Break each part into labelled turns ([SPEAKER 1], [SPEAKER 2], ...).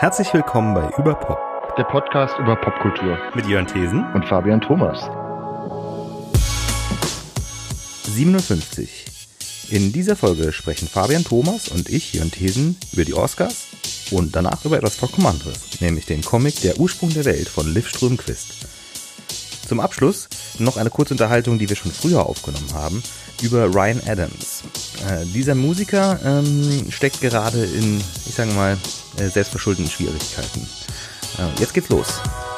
[SPEAKER 1] Herzlich willkommen bei Überpop,
[SPEAKER 2] der Podcast über Popkultur
[SPEAKER 1] mit Jörn Thesen
[SPEAKER 2] und Fabian Thomas.
[SPEAKER 1] 57. In dieser Folge sprechen Fabian Thomas und ich, Jörn Thesen, über die Oscars und danach über etwas vollkommen anderes, nämlich den Comic Der Ursprung der Welt von Liv Strömquist. Zum Abschluss noch eine kurze Unterhaltung, die wir schon früher aufgenommen haben, über Ryan Adams. Dieser Musiker steckt gerade in, ich sage mal, selbstverschuldeten Schwierigkeiten. Jetzt geht's los.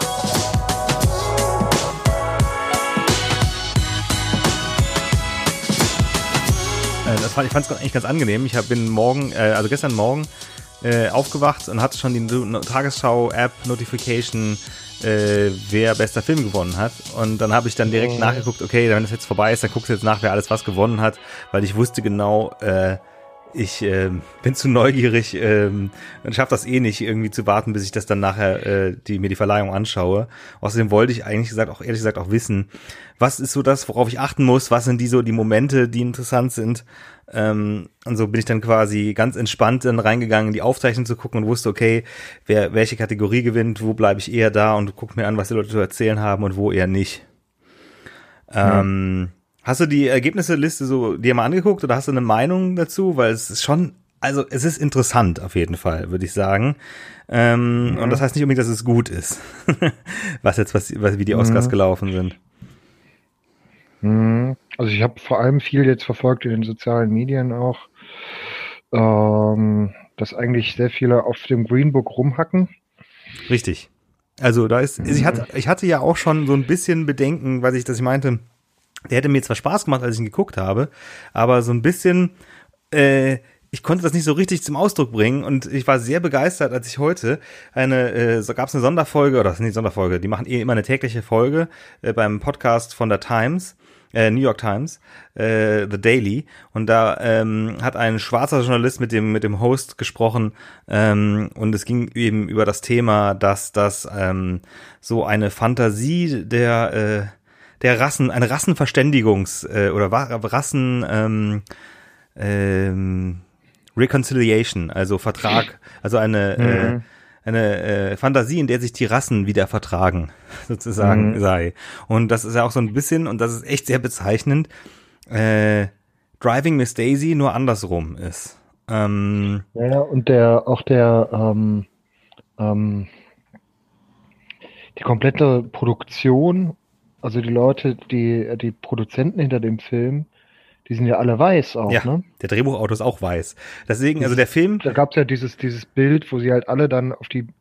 [SPEAKER 1] Ich fand es eigentlich ganz angenehm. Ich bin gestern Morgen aufgewacht und hatte schon die Tagesschau-App-Notification, wer bester Film gewonnen hat. Und dann habe ich dann direkt nachgeguckt, okay, wenn das jetzt vorbei ist, dann guckst du jetzt nach, wer alles was gewonnen hat, weil ich wusste genau, ich bin zu neugierig und schaffe das eh nicht, irgendwie zu warten, bis ich das dann nachher mir die Verleihung anschaue. Außerdem wollte ich ehrlich gesagt auch wissen, was ist so das, worauf ich achten muss, was sind die Momente, die interessant sind. Und so bin ich dann quasi ganz entspannt dann reingegangen, in die Aufzeichnung zu gucken und wusste, okay, welche Kategorie gewinnt, wo bleibe ich eher da und guck mir an, was die Leute zu erzählen haben und wo eher nicht. Hast du die Ergebnisliste so dir mal angeguckt oder hast du eine Meinung dazu? Weil es ist schon, also es ist interessant auf jeden Fall, würde ich sagen. Und das heißt nicht unbedingt, dass es gut ist, wie die Oscars gelaufen sind.
[SPEAKER 2] Also ich habe vor allem viel jetzt verfolgt in den sozialen Medien auch, dass eigentlich sehr viele auf dem Green Book rumhacken.
[SPEAKER 1] Richtig. Also da ist, ich hatte ja auch schon so ein bisschen Bedenken, dass ich meinte, der hätte mir zwar Spaß gemacht, als ich ihn geguckt habe, aber so ein bisschen, ich konnte das nicht so richtig zum Ausdruck bringen und ich war sehr begeistert, als ich heute gab es eine Sonderfolge, oder das ist nicht Sonderfolge, die machen immer eine tägliche Folge beim Podcast von der Times, New York Times, The Daily, und da hat ein schwarzer Journalist mit dem Host gesprochen und es ging eben über das Thema, dass das so eine Fantasie der Rassen, eine Rassenverständigungs- oder Rassen Reconciliation, also Vertrag, also eine Fantasie, in der sich die Rassen wieder vertragen, sozusagen sei. Und das ist ja auch so ein bisschen, und das ist echt sehr bezeichnend, Driving Miss Daisy nur andersrum ist.
[SPEAKER 2] Ja, und die komplette Produktion, also die Leute, die Produzenten hinter dem Film, die sind ja alle weiß auch,
[SPEAKER 1] ja,
[SPEAKER 2] ne?
[SPEAKER 1] Der Drehbuchautor ist auch weiß. Deswegen, also der Film.
[SPEAKER 2] Da gab's ja dieses Bild, wo sie halt alle dann auf die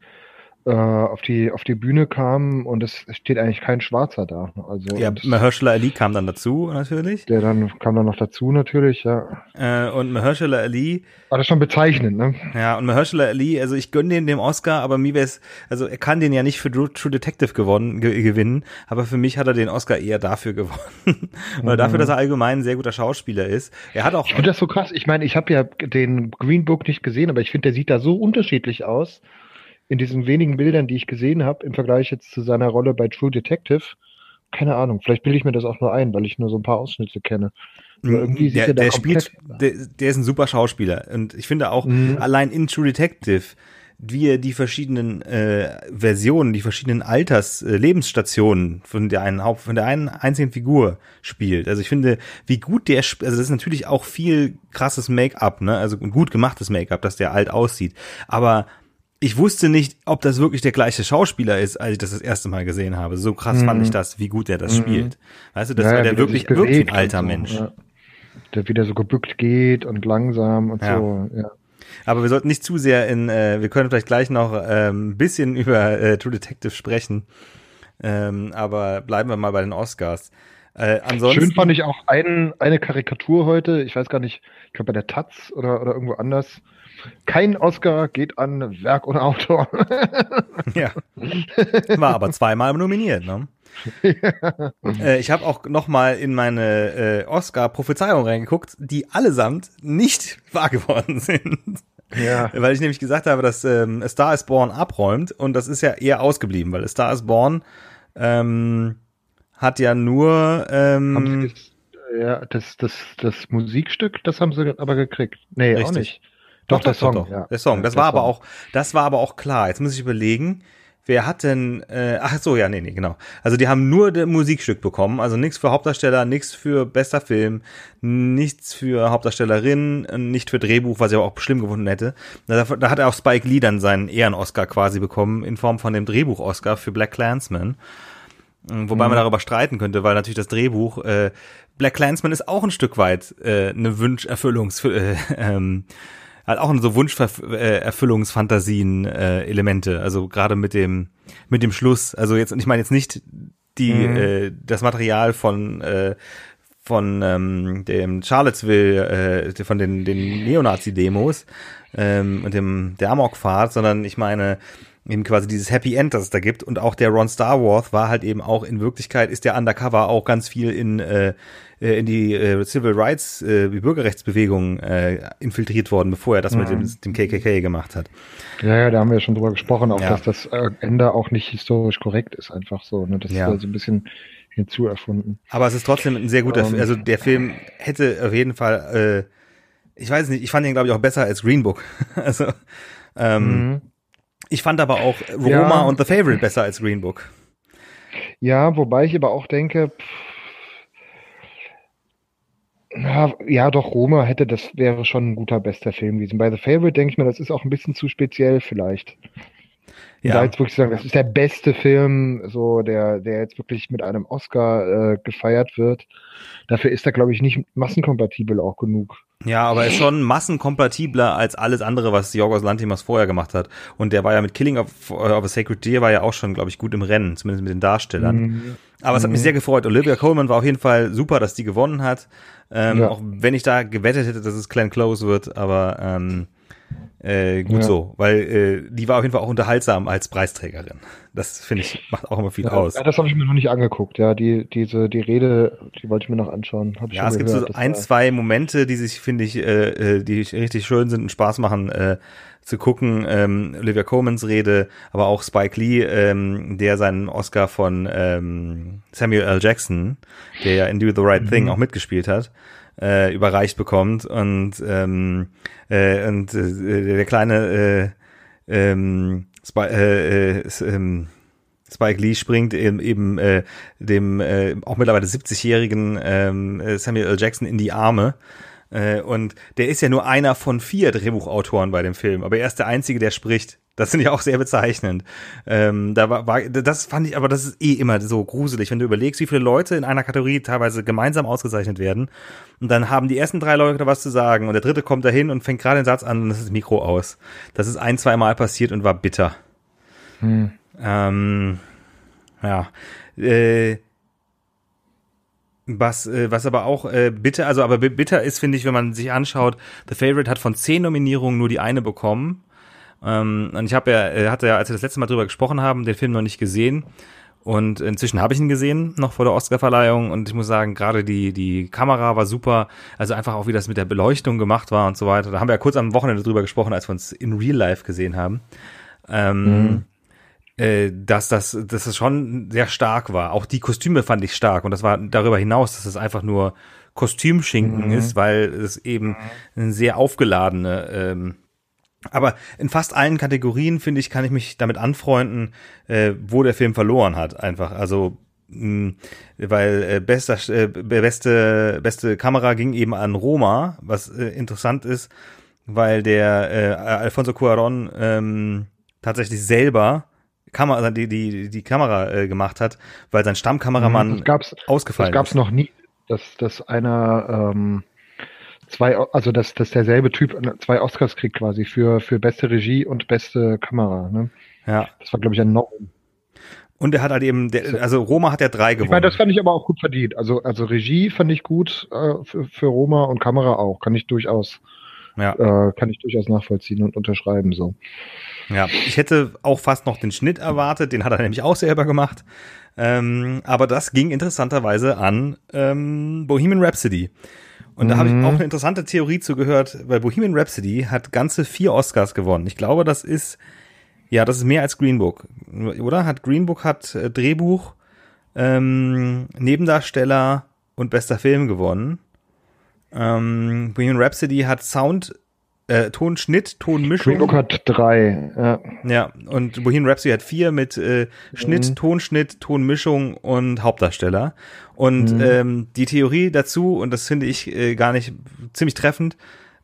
[SPEAKER 2] Bühne kamen und es steht eigentlich kein Schwarzer da. Also
[SPEAKER 1] ja, Mahershala Ali kam dann dazu, natürlich.
[SPEAKER 2] Der kam dann noch dazu, natürlich, ja.
[SPEAKER 1] Und Mahershala Ali.
[SPEAKER 2] War das schon bezeichnend, ne?
[SPEAKER 1] Ja, und Mahershala Ali, also ich gönne dem Oscar, aber mir wär's, also er kann den ja nicht für True Detective gewinnen, aber für mich hat er den Oscar eher dafür gewonnen. Oder dafür, dass er allgemein ein sehr guter Schauspieler ist. Er hat auch.
[SPEAKER 2] Ich finde das so krass. Ich meine, ich habe ja den Green Book nicht gesehen, aber ich finde, der sieht da so unterschiedlich aus. In diesen wenigen Bildern, die ich gesehen habe, im Vergleich jetzt zu seiner Rolle bei True Detective. Keine Ahnung, vielleicht bilde ich mir das auch nur ein, weil ich nur so ein paar Ausschnitte kenne. Aber irgendwie sieht der
[SPEAKER 1] ist ein super Schauspieler. Und ich finde auch, allein in True Detective, wie er die verschiedenen Versionen, die verschiedenen Lebensstationen von der einen einzigen Figur spielt. Also ich finde, wie gut also das ist natürlich auch viel krasses Make-up, ne? Also gut gemachtes Make-up, dass der alt aussieht. Aber ich wusste nicht, ob das wirklich der gleiche Schauspieler ist, als ich das erste Mal gesehen habe. So krass fand ich das, wie gut er das spielt. Weißt du, war der wirklich ein alter so, Mensch.
[SPEAKER 2] Ja. Der wieder so gebückt geht und langsam und so, ja.
[SPEAKER 1] Aber wir sollten nicht zu sehr wir können vielleicht gleich noch ein bisschen über True Detective sprechen. Aber bleiben wir mal bei den Oscars. Ansonsten
[SPEAKER 2] schön fand ich auch eine Karikatur heute, ich weiß gar nicht, ich glaube bei der Taz oder irgendwo anders. Kein Oscar geht an Werk und Autor.
[SPEAKER 1] Ja. War aber zweimal nominiert, ne? Ja. Ich habe auch nochmal in meine Oscar-Prophezeiung reingeguckt, die allesamt nicht wahr geworden sind. Ja. Weil ich nämlich gesagt habe, dass A Star is Born abräumt und das ist ja eher ausgeblieben, weil A Star is Born hat ja nur
[SPEAKER 2] das Musikstück, das haben sie aber gekriegt. Nee, richtig. Auch nicht. Doch, der Song, ja.
[SPEAKER 1] Der Song. Das war aber auch klar. Jetzt muss ich überlegen, wer hat denn, genau. Also die haben nur das Musikstück bekommen, also nichts für Hauptdarsteller, nichts für bester Film, nichts für Hauptdarstellerin, nicht für Drehbuch, was ich aber auch schlimm gefunden hätte. Da hat auch Spike Lee dann seinen Ehren-Oscar quasi bekommen, in Form von dem Drehbuch-Oscar für Black Klansman. Wobei man darüber streiten könnte, weil natürlich das Drehbuch, Black Klansman ist auch ein Stück weit eine hat auch so Wunscherfüllungsfantasien Elemente, also gerade mit dem Schluss, also jetzt, und ich meine jetzt nicht das Material von dem Charlottesville, von den Neonazi-Demos und der Amokfahrt, sondern ich meine eben quasi dieses Happy End, das es da gibt, und auch der Ron Starworth war halt eben auch in Wirklichkeit, ist der Undercover auch ganz viel in die Civil Rights, die Bürgerrechtsbewegung infiltriert worden, bevor er das mit dem KKK gemacht hat.
[SPEAKER 2] Ja, da haben wir schon drüber gesprochen, auch dass das Ende auch nicht historisch korrekt ist, einfach so. Ne? Das ist so ein bisschen hinzuerfunden.
[SPEAKER 1] Aber es ist trotzdem ein sehr guter Film. Also der Film hätte auf jeden Fall, ich weiß nicht, ich fand ihn, glaube ich, auch besser als Green Book. Also ich fand aber auch Roma und The Favourite besser als Green Book.
[SPEAKER 2] Ja, wobei ich aber auch denke, ja, doch, Roma wäre schon ein guter bester Film gewesen. Bei The Favourite denke ich mir, das ist auch ein bisschen zu speziell vielleicht. Ja. Da jetzt wirklich sagen, das ist der beste Film, so der jetzt wirklich mit einem Oscar gefeiert wird. Dafür ist er, glaube ich, nicht massenkompatibel auch genug.
[SPEAKER 1] Ja, aber er ist schon massenkompatibler als alles andere, was Yorgos Lanthimos vorher gemacht hat. Und der war ja mit Killing of a Sacred Deer war ja auch schon, glaube ich, gut im Rennen, zumindest mit den Darstellern. Aber es hat mich sehr gefreut. Olivia Colman war auf jeden Fall super, dass die gewonnen hat. Auch wenn ich da gewettet hätte, dass es Glenn Close wird, aber so, weil die war auf jeden Fall auch unterhaltsam als Preisträgerin. Das finde ich, macht auch immer viel aus.
[SPEAKER 2] Ja, das habe ich mir noch nicht angeguckt. Ja, die Rede, die wollte ich mir noch anschauen.
[SPEAKER 1] Es gibt so zwei Momente, die sich, finde ich, die richtig schön sind und Spaß machen zu gucken. Olivia Colmans Rede, aber auch Spike Lee, der seinen Oscar von Samuel L. Jackson, der ja in Do the Right Thing auch mitgespielt hat, überreicht bekommt und der kleine Spike Lee springt eben dem auch mittlerweile 70-jährigen Samuel L. Jackson in die Arme. Und der ist ja nur einer von 4 Drehbuchautoren bei dem Film, aber er ist der Einzige, der spricht. Das finde ich auch sehr bezeichnend. Das fand ich, aber das ist immer so gruselig, wenn du überlegst, wie viele Leute in einer Kategorie teilweise gemeinsam ausgezeichnet werden. Und dann haben die ersten 3 Leute was zu sagen und der dritte kommt dahin und fängt gerade den Satz an und das ist das Mikro aus. Das ist 1-2 Mal passiert und war bitter. Was aber auch bitter ist, finde ich, wenn man sich anschaut, The Favourite hat von 10 Nominierungen nur die eine bekommen. Und ich hatte ja, als wir das letzte Mal drüber gesprochen haben, den Film noch nicht gesehen. Und inzwischen habe ich ihn gesehen, noch vor der Oscarverleihung. Und ich muss sagen, gerade die Kamera war super. Also einfach auch, wie das mit der Beleuchtung gemacht war und so weiter. Da haben wir ja kurz am Wochenende drüber gesprochen, als wir uns in Real Life gesehen haben. Dass das schon sehr stark war. Auch die Kostüme fand ich stark. Und das war darüber hinaus, dass es einfach nur Kostümschinken ist, weil es eben eine sehr aufgeladene aber in fast allen Kategorien, finde ich, kann ich mich damit anfreunden, wo der Film verloren hat, einfach. Also, weil beste Kamera ging eben an Roma, was interessant ist, weil der Alfonso Cuarón die Kamera gemacht hat, weil sein Stammkameramann ausgefallen ist.
[SPEAKER 2] Das gab's noch nie, dass einer dass derselbe Typ 2 Oscars kriegt quasi für beste Regie und beste Kamera. Ne?
[SPEAKER 1] Ja.
[SPEAKER 2] Das war, glaube ich, ein Novum.
[SPEAKER 1] Und er hat halt eben, Roma hat ja 3 gewonnen.
[SPEAKER 2] Ich meine, das fand ich aber auch gut verdient. Also Regie fand ich gut für Roma und Kamera auch. Kann ich durchaus nachvollziehen und unterschreiben so.
[SPEAKER 1] Ja, ich hätte auch fast noch den Schnitt erwartet. Den hat er nämlich auch selber gemacht. Aber das ging interessanterweise an Bohemian Rhapsody. Und da habe ich auch eine interessante Theorie zugehört, weil Bohemian Rhapsody hat ganze 4 Oscars gewonnen. Ich glaube, das ist mehr als Green Book, oder? Green Book hat Drehbuch, Nebendarsteller und bester Film gewonnen. Bohemian Rhapsody hat Sound, Tonschnitt,
[SPEAKER 2] Green
[SPEAKER 1] Tonmischung.
[SPEAKER 2] Book hat 3, ja.
[SPEAKER 1] Ja, und Bohemian Rhapsody hat 4 mit Schnitt, Tonschnitt, Tonmischung und Hauptdarsteller. Und die Theorie dazu, und das finde ich gar nicht ziemlich treffend,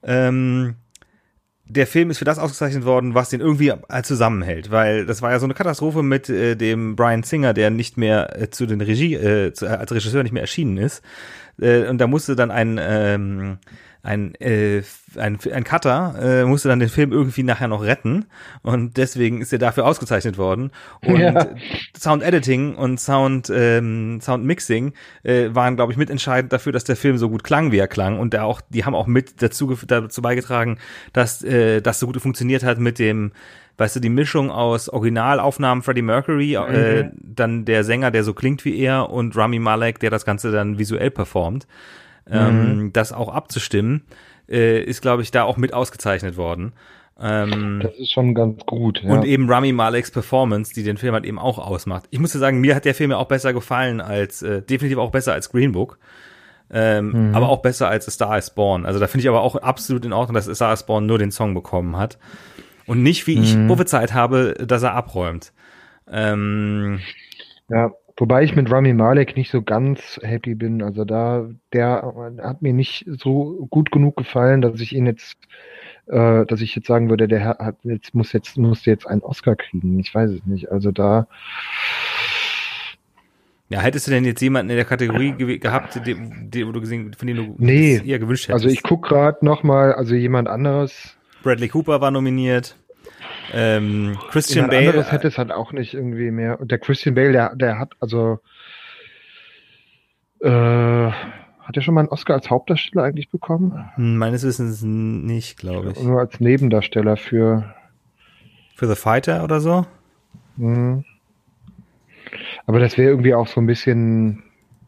[SPEAKER 1] der Film ist für das ausgezeichnet worden, was den irgendwie zusammenhält, weil das war ja so eine Katastrophe mit dem Bryan Singer, der nicht mehr als Regisseur nicht mehr erschienen ist. Und da musste dann ein Cutter musste dann den Film irgendwie nachher noch retten und deswegen ist er dafür ausgezeichnet worden. Und Sound Editing und Sound Mixing waren, glaube ich, mitentscheidend dafür, dass der Film so gut klang, wie er klang. Und die haben auch mit dazu beigetragen, dass das so gut funktioniert hat mit dem, weißt du, die Mischung aus Originalaufnahmen Freddie Mercury, dann der Sänger, der so klingt wie er, und Rami Malek, der das Ganze dann visuell performt. Das auch abzustimmen, ist, glaube ich, da auch mit ausgezeichnet worden.
[SPEAKER 2] Das ist schon ganz gut. Ja.
[SPEAKER 1] Und eben Rami Maleks Performance, die den Film halt eben auch ausmacht. Ich muss dir sagen, mir hat der Film ja auch besser gefallen definitiv auch besser als Green Book. Aber auch besser als A Star is Born. Also da finde ich aber auch absolut in Ordnung, dass A Star is Born nur den Song bekommen hat. Und nicht, wie ich prophezeit habe, dass er abräumt.
[SPEAKER 2] Ja. Wobei ich mit Rami Malek nicht so ganz happy bin. Also der hat mir nicht so gut genug gefallen, dass ich jetzt sagen würde, der musste jetzt einen Oscar kriegen. Ich weiß es nicht. Also da.
[SPEAKER 1] Ja, hättest du denn jetzt jemanden in der Kategorie gehabt, von dem du eher gewünscht hättest?
[SPEAKER 2] Also ich guck gerade nochmal, also jemand anderes.
[SPEAKER 1] Bradley Cooper war nominiert. Christian Bale.
[SPEAKER 2] Anderes hätte es halt auch nicht irgendwie mehr. Und der Christian Bale, der hat also hat er schon mal einen Oscar als Hauptdarsteller eigentlich bekommen?
[SPEAKER 1] Meines Wissens nicht, glaube ich.
[SPEAKER 2] Nur als Nebendarsteller für
[SPEAKER 1] The Fighter oder so?
[SPEAKER 2] Aber das wäre irgendwie auch so ein bisschen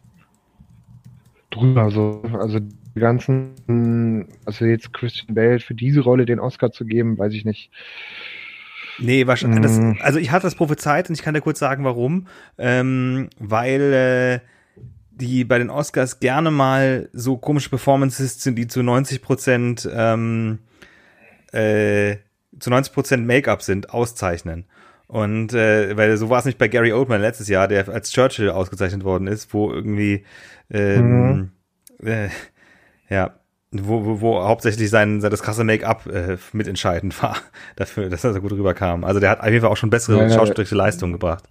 [SPEAKER 2] drüber so. Also die ganzen, also jetzt Christian Bale für diese Rolle den Oscar zu geben, weiß ich nicht.
[SPEAKER 1] Nee, wahrscheinlich. Also ich hatte das prophezeit und ich kann dir kurz sagen, warum. Weil die bei den Oscars gerne mal so komische Performances sind, die zu 90% Make-up sind, auszeichnen. Und weil so war es nicht bei Gary Oldman letztes Jahr, der als Churchill ausgezeichnet worden ist, wo irgendwie wo hauptsächlich das krasse Make-up mitentscheidend war dafür, dass er so gut rüberkam. Also der hat auf jeden Fall auch schon bessere schauspielerische Leistungen gebracht.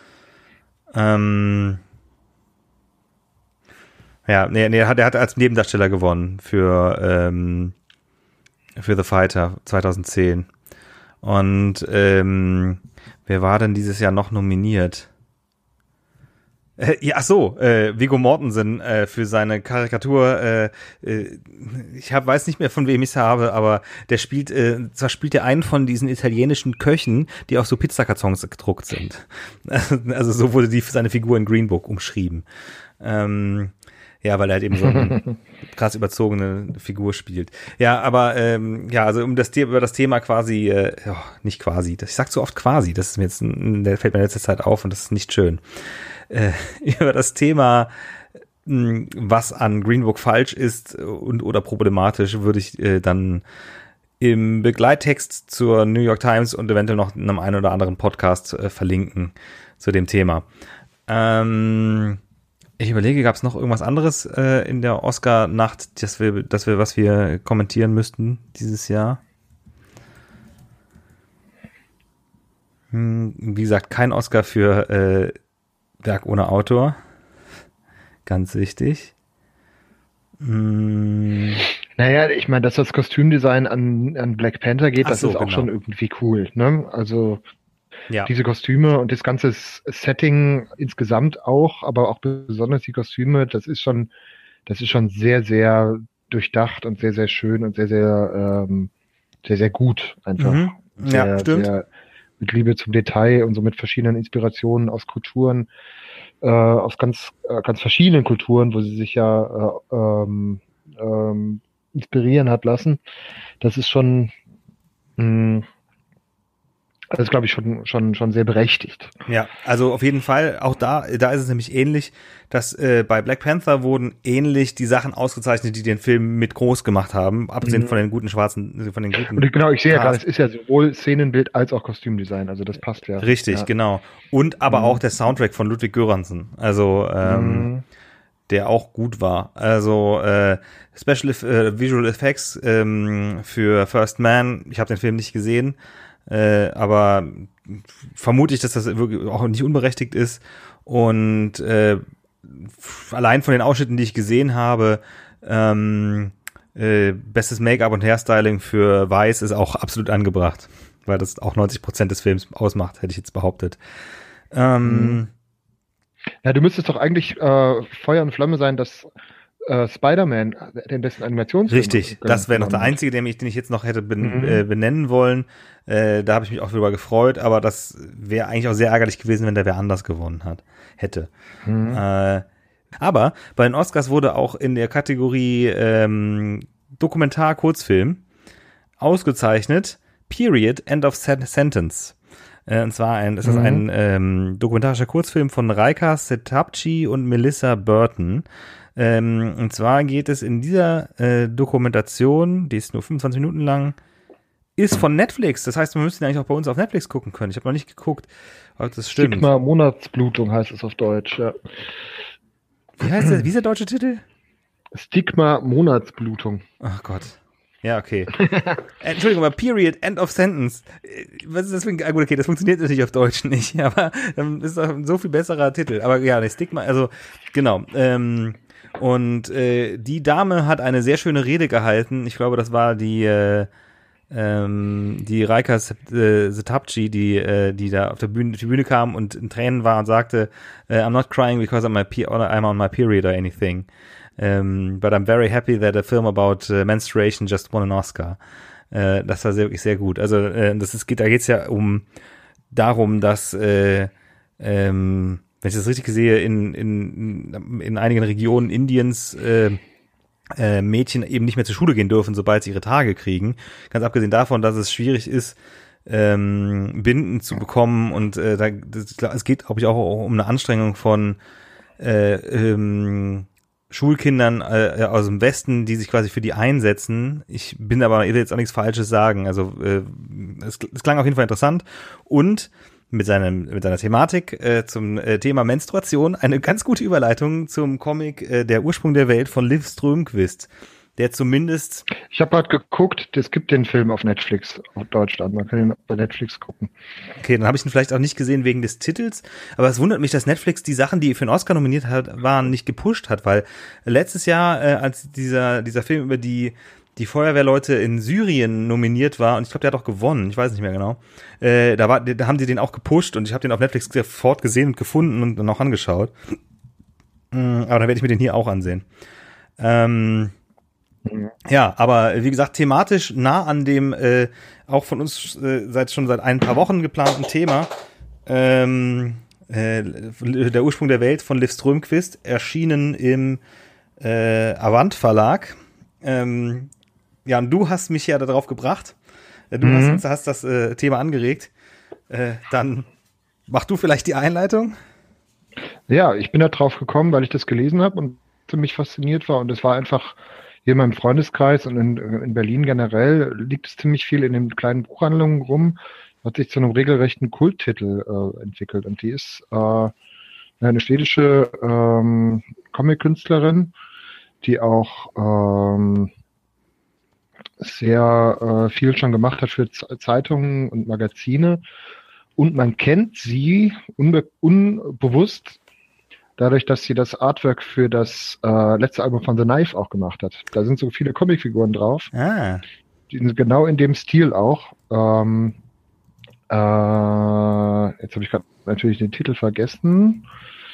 [SPEAKER 1] Der hat als Nebendarsteller gewonnen für The Fighter 2010. Und wer war denn dieses Jahr noch nominiert? Viggo Mortensen für seine Karikatur. Ich weiß nicht mehr, von wem ich es habe, aber der spielt er einen von diesen italienischen Köchen, die auf so Pizzakartons gedruckt sind. Also so wurde seine Figur in Green Book umschrieben. Weil er halt eben so eine krass überzogene Figur spielt. Ja, aber also über das Thema quasi, nicht quasi, ich sag so oft quasi, das ist mir jetzt, der fällt mir in letzter Zeit auf und das ist nicht schön. Über das Thema, was an Green Book falsch ist und oder problematisch, würde ich dann im Begleittext zur New York Times und eventuell noch in einem einen oder anderen Podcast verlinken zu dem Thema. Ich überlege, gab es noch irgendwas anderes in der Oscar-Nacht, was wir kommentieren müssten dieses Jahr? Wie gesagt, kein Oscar für Werk ohne Autor. Ganz wichtig.
[SPEAKER 2] Naja, ich meine, dass das Kostümdesign an Black Panther geht, das ist auch schon irgendwie cool, ne? Also diese Kostüme und das ganze Setting insgesamt auch, aber auch besonders die Kostüme, das ist schon sehr, sehr durchdacht und sehr, sehr schön und sehr, sehr, sehr, sehr gut einfach.
[SPEAKER 1] Ja, stimmt.
[SPEAKER 2] Sehr mit Liebe zum Detail und so mit verschiedenen Inspirationen aus Kulturen, aus ganz verschiedenen Kulturen, wo sie sich ja inspirieren hat lassen. Das ist schon Das ist, glaube ich, schon sehr berechtigt.
[SPEAKER 1] Ja, also auf jeden Fall, auch da ist es nämlich ähnlich, dass bei Black Panther wurden ähnlich die Sachen ausgezeichnet, die den Film mit groß gemacht haben, abgesehen von den guten schwarzen, von den guten
[SPEAKER 2] Und genau, ich sehe ja gerade,
[SPEAKER 1] Cast.
[SPEAKER 2] es ist ja sowohl Szenenbild als auch Kostümdesign, also das passt ja.
[SPEAKER 1] Richtig,
[SPEAKER 2] Ja.
[SPEAKER 1] genau. Und aber auch der Soundtrack von Ludwig Göransson, also der auch gut war. Also Visual Effects für First Man, ich habe den Film nicht gesehen, aber vermute ich, dass das wirklich auch nicht unberechtigt ist. Und allein von den Ausschnitten, die ich gesehen habe, bestes Make-up und Hairstyling für Weiß ist auch absolut angebracht, weil das auch 90% des Films ausmacht, hätte ich jetzt behauptet.
[SPEAKER 2] Ja, du müsstest doch eigentlich Feuer und Flamme sein, dass Spider-Man den besten Animationsfilm
[SPEAKER 1] Richtig, das wäre noch der einzige, den ich jetzt noch hätte benennen wollen. Da habe ich mich auch drüber gefreut, aber das wäre eigentlich auch sehr ärgerlich gewesen, wenn der wer anders gewonnen hätte. Aber bei den Oscars wurde auch in der Kategorie Dokumentar-Kurzfilm ausgezeichnet Period, End of Sentence. Und zwar ist das ein dokumentarischer Kurzfilm von Reika Setapchi und Melissa Burton. Und zwar geht es in dieser Dokumentation, die ist nur 25 Minuten lang, ist von Netflix. Das heißt, wir müssten eigentlich auch bei uns auf Netflix gucken können. Ich habe noch nicht geguckt, ob das stimmt.
[SPEAKER 2] Stigma Monatsblutung heißt es auf Deutsch, ja.
[SPEAKER 1] Wie heißt das? Wie ist der deutsche Titel?
[SPEAKER 2] Stigma Monatsblutung.
[SPEAKER 1] Ach Gott. Ja, okay. Entschuldigung, aber Period, End of Sentence. Was ist das für ein... Gut, okay, das funktioniert natürlich auf Deutsch nicht, aber dann ist doch ein so viel besserer Titel. Aber ja, der Stigma, also genau. Und die Dame hat eine sehr schöne Rede gehalten. Ich glaube, das war die Reika Setapchi, die da auf die Bühne kam und in Tränen war und sagte, I'm not crying because I'm on my period or anything. But I'm very happy that a film about menstruation just won an Oscar. Das war wirklich sehr gut. Also da geht's ja darum, dass wenn ich das richtig sehe, in einigen Regionen Indiens Mädchen eben nicht mehr zur Schule gehen dürfen, sobald sie ihre Tage kriegen. Ganz abgesehen davon, dass es schwierig ist, Binden zu bekommen und es geht, glaube ich, auch um eine Anstrengung von Schulkindern aus dem Westen, die sich quasi für die einsetzen. Ich bin aber, ich will jetzt auch nichts Falsches sagen. Also es klang auf jeden Fall interessant und mit seiner Thematik zum Thema Menstruation eine ganz gute Überleitung zum Comic Der Ursprung der Welt von Liv Strömquist, der zumindest...
[SPEAKER 2] Ich habe gerade geguckt, es gibt den Film auf Netflix, auf Deutschland, man kann ihn bei Netflix gucken.
[SPEAKER 1] Okay, dann habe ich ihn vielleicht auch nicht gesehen wegen des Titels, aber es wundert mich, dass Netflix die Sachen, die für den Oscar nominiert waren, nicht gepusht hat, weil letztes Jahr, als dieser Film über die Feuerwehrleute in Syrien nominiert war, und ich glaube, der hat auch gewonnen, ich weiß nicht mehr genau, da haben die den auch gepusht und ich habe den auf Netflix sofort gesehen und gefunden und dann auch angeschaut. Aber dann werde ich mir den hier auch ansehen. Ja, aber wie gesagt, thematisch nah an dem auch von uns schon seit ein paar Wochen geplanten Thema Der Ursprung der Welt von Liv Strömquist, erschienen im Avant Verlag. Ja, und du hast mich ja darauf gebracht. Du hast das Thema angeregt. Dann mach du vielleicht die Einleitung.
[SPEAKER 2] Ja, ich bin da drauf gekommen, weil ich das gelesen habe und ziemlich fasziniert war. Und es war einfach hier in meinem Freundeskreis und in Berlin generell liegt es ziemlich viel in den kleinen Buchhandlungen rum. Hat sich zu einem regelrechten Kulttitel entwickelt. Und die ist eine schwedische Comic-Künstlerin, die auch sehr viel schon gemacht hat für Zeitungen und Magazine. Und man kennt sie unbewusst dadurch, dass sie das Artwork für das letzte Album von The Knife auch gemacht hat. Da sind so viele Comicfiguren drauf. Die sind genau in dem Stil auch. Jetzt habe ich gerade natürlich den Titel vergessen.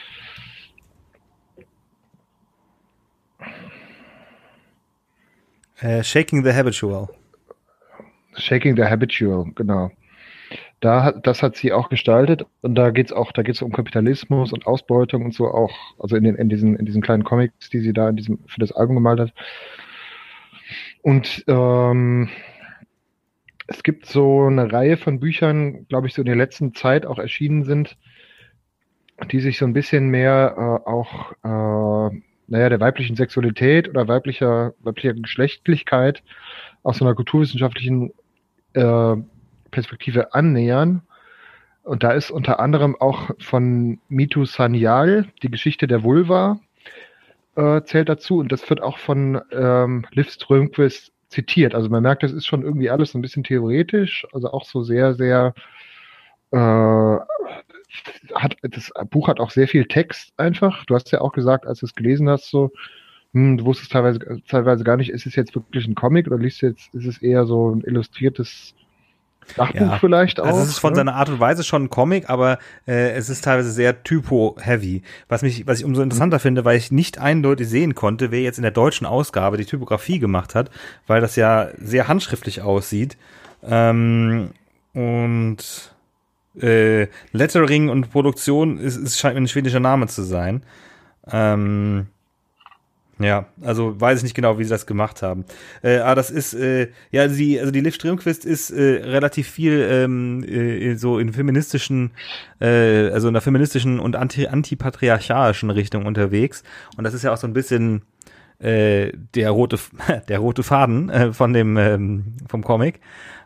[SPEAKER 1] Shaking the Habitual.
[SPEAKER 2] Shaking the Habitual, genau. Das hat sie auch gestaltet und da geht's um Kapitalismus und Ausbeutung und so auch, also in diesen kleinen Comics, die sie da für das Album gemalt hat. Und es gibt so eine Reihe von Büchern, glaube ich, so in der letzten Zeit auch erschienen sind, die sich so ein bisschen mehr auch der weiblichen Sexualität oder weiblicher Geschlechtlichkeit aus so einer kulturwissenschaftlichen äh, Perspektive annähern. Und da ist unter anderem auch von Mitu Sanyal die Geschichte der Vulva zählt dazu. Und das wird auch von Liv Strömquist zitiert. Also man merkt, das ist schon irgendwie alles so ein bisschen theoretisch, also auch so sehr, sehr das Buch hat auch sehr viel Text einfach. Du hast ja auch gesagt, als du es gelesen hast, so, du wusstest teilweise gar nicht, ist es jetzt wirklich ein Comic oder liest du jetzt, ist es eher so ein illustriertes Sachbuch vielleicht auch?
[SPEAKER 1] Also es ist von seiner Art und Weise schon ein Comic, aber es ist teilweise sehr typo-heavy. Was ich umso interessanter finde, weil ich nicht eindeutig sehen konnte, wer jetzt in der deutschen Ausgabe die Typografie gemacht hat, weil das ja sehr handschriftlich aussieht. Lettering und Produktion scheint mir ein schwedischer Name zu sein. Ja, also weiß ich nicht genau, wie sie das gemacht haben. Aber das ist, die Liv Strömquist ist relativ viel so in feministischen, also in der feministischen und antipatriarchalischen Richtung unterwegs. Und das ist ja auch so ein bisschen der rote Faden vom Comic.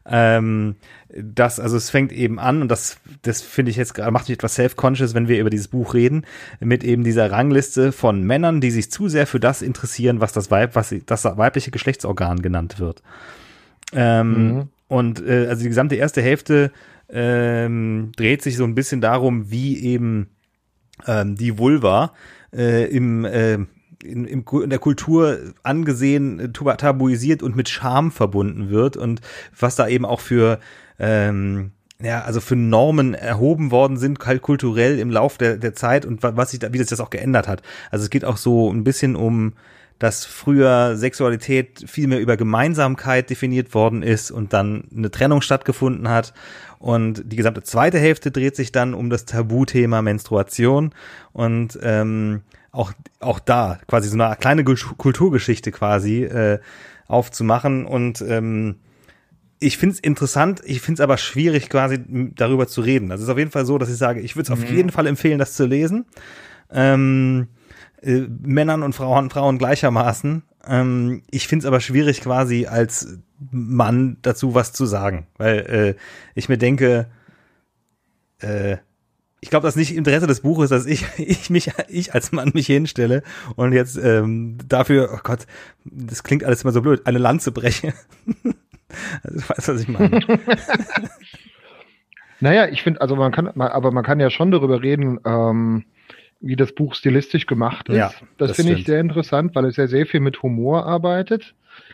[SPEAKER 1] Es fängt eben an, und das finde ich jetzt gerade, macht mich etwas self-conscious, wenn wir über dieses Buch reden, mit eben dieser Rangliste von Männern, die sich zu sehr für das interessieren, was das weibliche Geschlechtsorgan genannt wird. Und also die gesamte erste Hälfte dreht sich so ein bisschen darum, wie eben die Vulva in der Kultur angesehen, tabuisiert und mit Scham verbunden wird und was da eben auch für für Normen erhoben worden sind, kulturell im Lauf der Zeit und wie sich das auch geändert hat. Also es geht auch so ein bisschen um, dass früher Sexualität viel mehr über Gemeinsamkeit definiert worden ist und dann eine Trennung stattgefunden hat. Und die gesamte zweite Hälfte dreht sich dann um das Tabuthema Menstruation und auch da quasi so eine kleine Kulturgeschichte quasi aufzumachen. Und ich finde es interessant, ich finde es aber schwierig quasi darüber zu reden. Also es ist auf jeden Fall so, dass ich sage, ich würde es auf jeden Fall empfehlen, das zu lesen. Männern und Frauen gleichermaßen. Ich finde es aber schwierig quasi als Mann dazu was zu sagen, weil ich mir denke, ich glaube, das nicht im Interesse des Buches, dass ich als Mann mich hinstelle und jetzt dafür, oh Gott, das klingt alles immer so blöd, eine Lanze breche. Also du weißt, was ich meine.
[SPEAKER 2] Naja, ich finde, also man kann ja schon darüber reden, wie das Buch stilistisch gemacht ist.
[SPEAKER 1] Ja,
[SPEAKER 2] das finde ich sehr interessant, weil es ja sehr viel mit Humor arbeitet.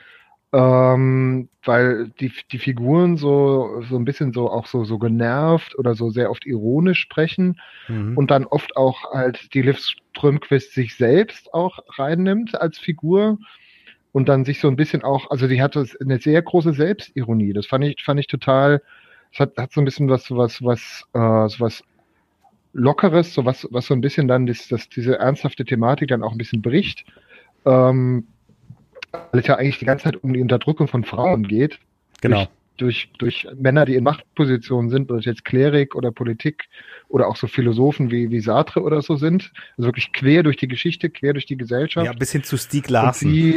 [SPEAKER 2] Weil die Figuren so ein bisschen so auch so genervt oder so sehr oft ironisch sprechen und dann oft auch halt die Liv Strömquist sich selbst auch reinnimmt als Figur und dann sich so ein bisschen auch, also die hatte eine sehr große Selbstironie. Das fand ich total, es hat so ein bisschen was Lockeres, so was so ein bisschen dann diese ernsthafte Thematik dann auch ein bisschen bricht. Weil es ja eigentlich die ganze Zeit um die Unterdrückung von Frauen geht.
[SPEAKER 1] Genau.
[SPEAKER 2] Durch Männer, die in Machtpositionen sind, ob das jetzt Klerik oder Politik oder auch so Philosophen wie Sartre oder so sind. Also wirklich quer durch die Geschichte, quer durch die Gesellschaft.
[SPEAKER 1] Ja, bis hin zu Stieg Larsson.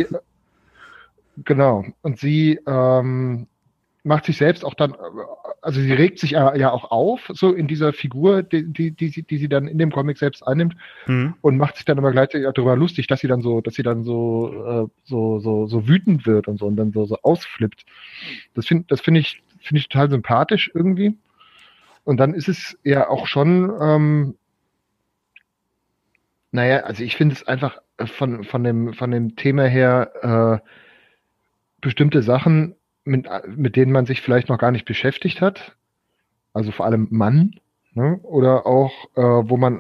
[SPEAKER 2] Und sie macht sich selbst auch dann, also sie regt sich ja auch auf, so in dieser Figur, die sie dann in dem Comic selbst einnimmt und macht sich dann aber gleichzeitig auch darüber lustig, dass sie dann so wütend wird und dann so ausflippt. Das finde ich total sympathisch irgendwie. Und dann ist es ja auch schon, also ich finde es einfach von dem Thema her bestimmte Sachen, mit denen man sich vielleicht noch gar nicht beschäftigt hat, also vor allem Mann, ne? Oder auch, wo man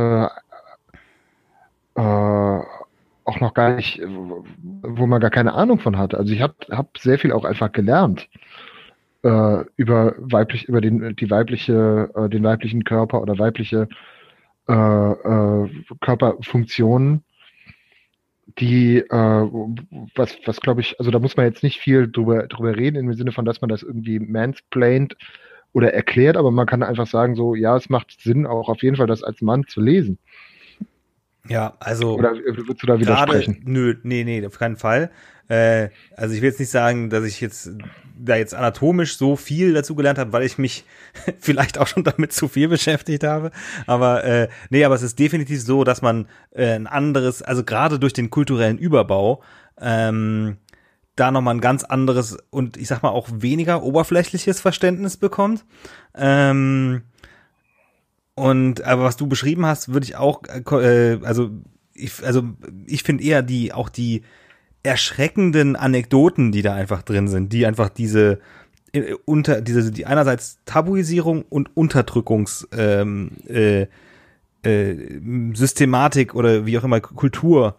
[SPEAKER 2] auch noch gar nicht, wo man gar keine Ahnung von hat. Also ich hab sehr viel auch einfach gelernt über den weiblichen Körper oder weibliche Körperfunktionen, die, was glaube ich, also da muss man jetzt nicht viel drüber reden, im Sinne von, dass man das irgendwie mansplaint oder erklärt, aber man kann einfach sagen, so, ja, es macht Sinn, auch auf jeden Fall das als Mann zu lesen.
[SPEAKER 1] Ja, also
[SPEAKER 2] Oder würdest du da widersprechen?
[SPEAKER 1] Nee, auf keinen Fall. Also ich will jetzt nicht sagen, dass ich da jetzt anatomisch so viel dazu gelernt habe, weil ich mich vielleicht auch schon damit zu viel beschäftigt habe. Aber aber es ist definitiv so, dass man ein anderes, also gerade durch den kulturellen Überbau, da nochmal ein ganz anderes und ich sag mal auch weniger oberflächliches Verständnis bekommt. Aber was du beschrieben hast, würde ich auch, ich finde eher die erschreckenden Anekdoten, die da einfach drin sind, die einfach die einerseits Tabuisierung und Unterdrückungs Systematik oder wie auch immer Kultur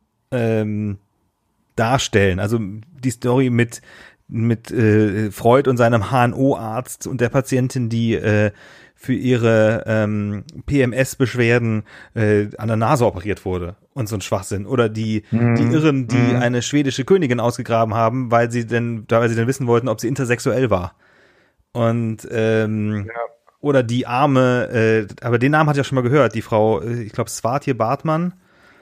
[SPEAKER 1] darstellen. Also die Story mit Freud und seinem HNO-Arzt und der Patientin, die für ihre PMS-Beschwerden an der Nase operiert wurde und so ein Schwachsinn. Oder die Irren, die eine schwedische Königin ausgegraben haben, weil sie denn wissen wollten, ob sie intersexuell war. Und oder die arme, aber den Namen hatte ich ja schon mal gehört, die Frau, ich glaube Swartje Bartmann,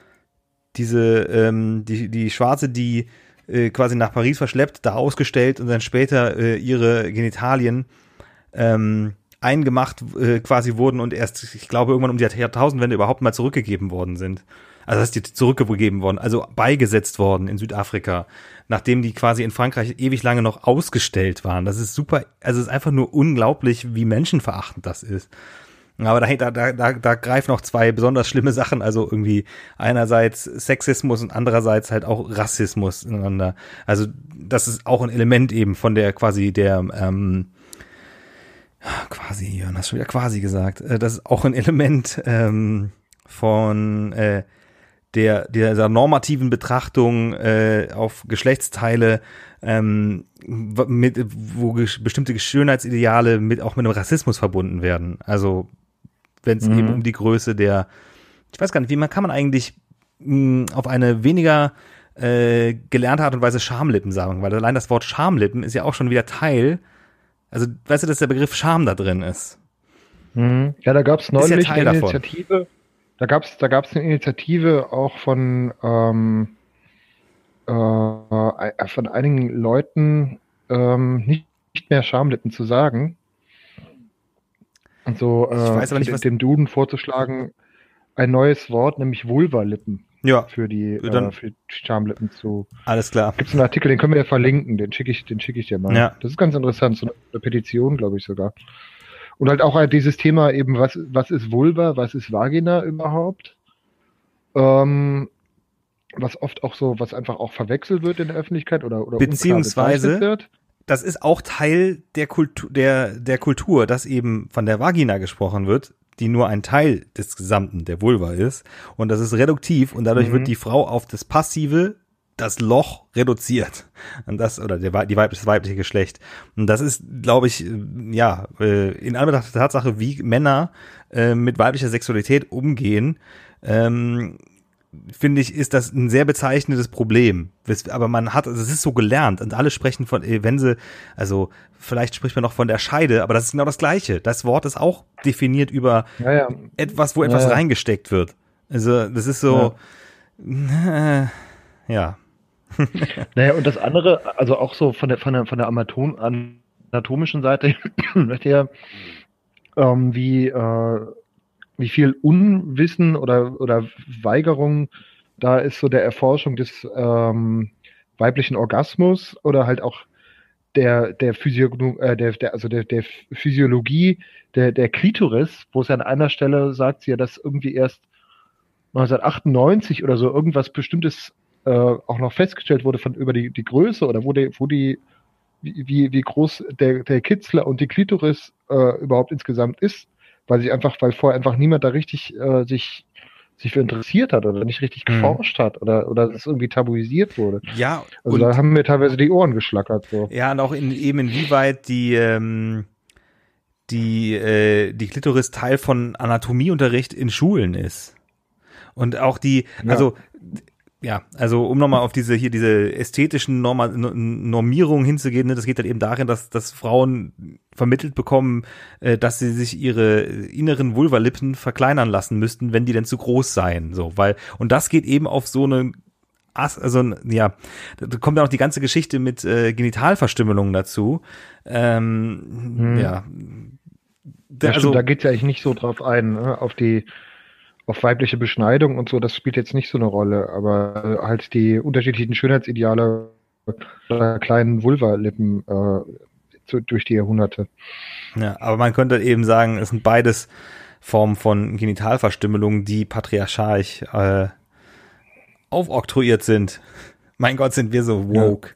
[SPEAKER 1] die Schwarze, die quasi nach Paris verschleppt, da ausgestellt und dann später ihre Genitalien eingemacht quasi wurden und erst, ich glaube, irgendwann um die Jahrtausendwende überhaupt mal zurückgegeben worden sind. Also dass die zurückgegeben worden, also beigesetzt worden in Südafrika, nachdem die quasi in Frankreich ewig lange noch ausgestellt waren. Das ist super, also es ist einfach nur unglaublich, wie menschenverachtend das ist. Aber da greifen noch zwei besonders schlimme Sachen, also irgendwie einerseits Sexismus und andererseits halt auch Rassismus ineinander. Also das ist auch ein Element eben von der quasi Jörn hast schon wieder quasi gesagt. Das ist auch ein Element von dieser normativen Betrachtung auf Geschlechtsteile, wo bestimmte Schönheitsideale auch mit einem Rassismus verbunden werden. Also wenn es eben um die Größe ich weiß gar nicht, kann man eigentlich auf eine weniger gelernte Art und Weise Schamlippen sagen, weil allein das Wort Schamlippen ist ja auch schon wieder Teil. Also, weißt du, dass der Begriff Scham da drin ist?
[SPEAKER 2] Ja, da gab es neulich
[SPEAKER 1] eine
[SPEAKER 2] Initiative. Da gab's eine Initiative auch von einigen Leuten, nicht mehr Schamlippen zu sagen. Und so
[SPEAKER 1] ich weiß aber nicht,
[SPEAKER 2] dem Duden vorzuschlagen, ein neues Wort, nämlich Vulvalippen.
[SPEAKER 1] Ja.
[SPEAKER 2] Für die für Schamlippen zu.
[SPEAKER 1] Alles klar.
[SPEAKER 2] Gibt es einen Artikel, den können wir ja verlinken, den schicke ich dir mal.
[SPEAKER 1] Ja.
[SPEAKER 2] Das ist ganz interessant, so eine Petition, glaube ich sogar. Und halt dieses Thema eben, was ist Vulva, was ist Vagina überhaupt? Was oft auch so, was einfach auch verwechselt wird in der Öffentlichkeit oder
[SPEAKER 1] beziehungsweise
[SPEAKER 2] wird.
[SPEAKER 1] Das ist auch Teil der Kultur, dass eben von der Vagina gesprochen wird, die nur ein Teil des Gesamten der Vulva ist. Und das ist reduktiv und dadurch wird die Frau auf das Passive, das Loch reduziert. Und das weibliche Geschlecht. Und das ist, glaube ich, in Anbetracht der Tatsache, wie Männer mit weiblicher Sexualität umgehen, finde ich, ist das ein sehr bezeichnendes Problem. Aber es ist so gelernt und alle sprechen von, vielleicht spricht man noch von der Scheide, aber das ist genau das Gleiche. Das Wort ist auch definiert über etwas, wo etwas reingesteckt wird. Also, das ist so, ja.
[SPEAKER 2] Naja, und das andere, also auch so von der anatomischen Seite, wie viel Unwissen oder Weigerung da ist so der Erforschung des weiblichen Orgasmus oder halt auch der Physiologie der Klitoris, wo es an einer Stelle sagt sie ja, dass irgendwie erst 1998 oder so irgendwas Bestimmtes auch noch festgestellt wurde über die Größe oder wie groß der Kitzler und die Klitoris überhaupt insgesamt ist, weil vorher einfach niemand da richtig sich für interessiert hat oder nicht richtig geforscht hat oder es irgendwie tabuisiert wurde.
[SPEAKER 1] Ja.
[SPEAKER 2] Also da haben mir teilweise die Ohren geschlackert. So.
[SPEAKER 1] Ja, und auch inwieweit die Klitoris Teil von Anatomieunterricht in Schulen ist. Und auch ja, also um nochmal auf diese ästhetischen Normierungen hinzugehen, ne, das geht dann eben darin, dass Frauen vermittelt bekommen, dass sie sich ihre inneren Vulvalippen verkleinern lassen müssten, wenn die denn zu groß seien, so, und das geht eben auf so eine ja, da kommt ja auch die ganze Geschichte mit Genitalverstümmelungen dazu. Ja.
[SPEAKER 2] Ja, stimmt, da geht's ja eigentlich nicht so drauf ein, ne? Auf weibliche Beschneidung und so, das spielt jetzt nicht so eine Rolle, aber halt die unterschiedlichen Schönheitsideale der kleinen Vulvalippen durch die Jahrhunderte.
[SPEAKER 1] Ja, aber man könnte eben sagen, es sind beides Formen von Genitalverstümmelung, die patriarchalisch aufoktroyiert sind. Mein Gott, sind wir so woke.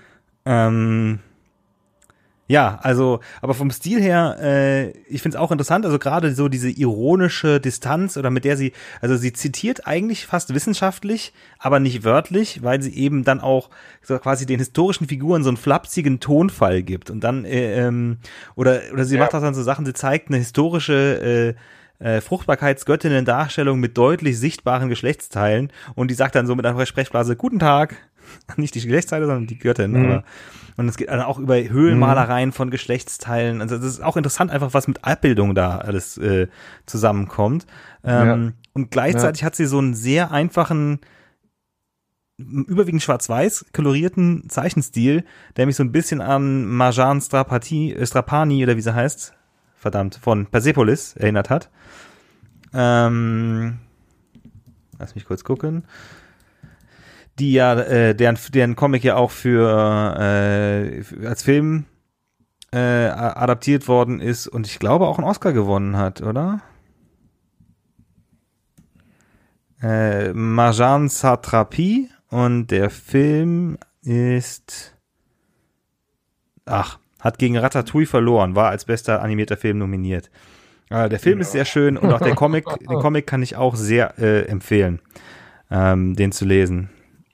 [SPEAKER 1] Ja, also, aber vom Stil her, ich find's auch interessant, also gerade so diese ironische Distanz oder mit der sie zitiert eigentlich fast wissenschaftlich, aber nicht wörtlich, weil sie eben dann auch so quasi den historischen Figuren so einen flapsigen Tonfall gibt und dann, oder sie macht auch dann so Sachen, sie zeigt eine historische, Fruchtbarkeitsgöttinnen-Darstellung mit deutlich sichtbaren Geschlechtsteilen und die sagt dann so mit einer Sprechblase, guten Tag, nicht die Geschlechtsteile, sondern die Göttin, aber und es geht dann auch über Höhlenmalereien von Geschlechtsteilen. Also das ist auch interessant, einfach was mit Abbildung da alles zusammenkommt. Und gleichzeitig hat sie so einen sehr einfachen, überwiegend schwarz-weiß kolorierten Zeichenstil, der mich so ein bisschen an Marjan Strapani oder wie sie heißt, von Persepolis erinnert hat. Lass mich kurz gucken. Die ja, deren Comic ja auch als Film adaptiert worden ist und ich glaube auch einen Oscar gewonnen hat, oder? Marjan Satrapi und der Film hat gegen Ratatouille verloren, war als bester animierter Film nominiert. Der Film ist sehr schön und auch den Comic kann ich auch sehr empfehlen, den zu lesen.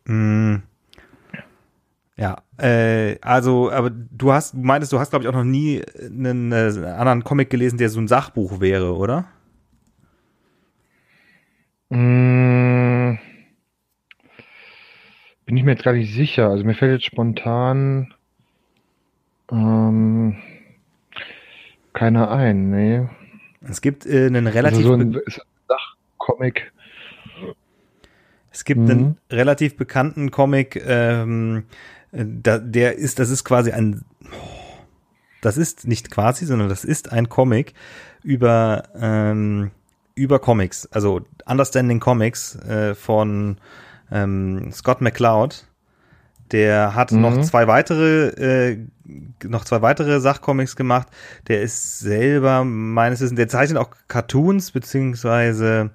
[SPEAKER 1] Ja, also, aber du meintest, du hast, glaube ich, auch noch nie einen anderen Comic gelesen, der so ein Sachbuch wäre, oder?
[SPEAKER 2] Bin ich mir jetzt gar nicht sicher. Also mir fällt jetzt spontan keiner ein, nee.
[SPEAKER 1] Es gibt einen relativ
[SPEAKER 2] Sachcomic.
[SPEAKER 1] Es gibt einen relativ bekannten Comic, das ist quasi das ist nicht quasi, sondern das ist ein Comic über Comics, also Understanding Comics von Scott McCloud. Der hat noch zwei weitere Sachcomics gemacht. Der ist selber meines Wissens, der zeichnet auch Cartoons beziehungsweise